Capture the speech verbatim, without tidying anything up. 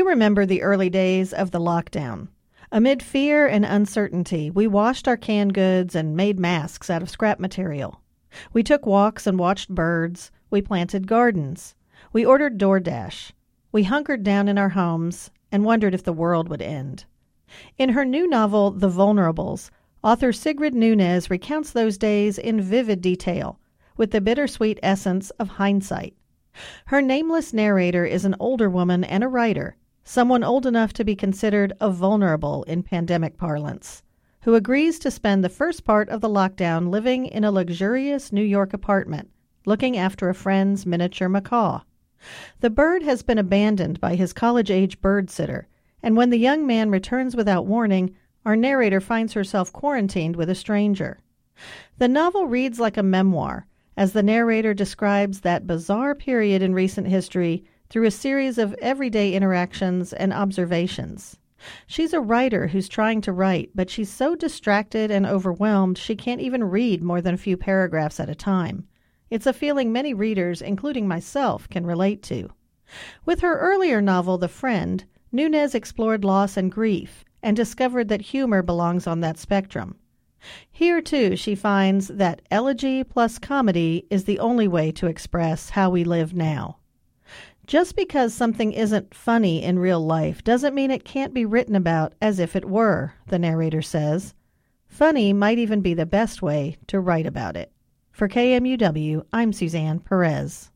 remember the early days of the lockdown. Amid fear and uncertainty, we washed our canned goods and made masks out of scrap material. We took walks and watched birds. We planted gardens. We ordered DoorDash. We hunkered down in our homes and wondered if the world would end. In her new novel, The Vulnerables, author Sigrid Nunez recounts those days in vivid detail, with the bittersweet essence of hindsight. Her nameless narrator is an older woman and a writer, someone old enough to be considered a vulnerable in pandemic parlance, who agrees to spend the first part of the lockdown living in a luxurious New York apartment, looking after a friend's miniature macaw. The bird has been abandoned by his college-age bird sitter, and when the young man returns without warning, our narrator finds herself quarantined with a stranger. The novel reads like a memoir, as the narrator describes that bizarre period in recent history through a series of everyday interactions and observations. She's a writer who's trying to write, but she's so distracted and overwhelmed she can't even read more than a few paragraphs at a time. It's a feeling many readers, including myself, can relate to. With her earlier novel, The Friend, Nunez explored loss and grief and discovered that humor belongs on that spectrum. Here, too, she finds that elegy plus comedy is the only way to express how we live now. Just because something isn't funny in real life doesn't mean it can't be written about as if it were, the narrator says. Funny might even be the best way to write about it. For K M U W, I'm Suzanne Perez.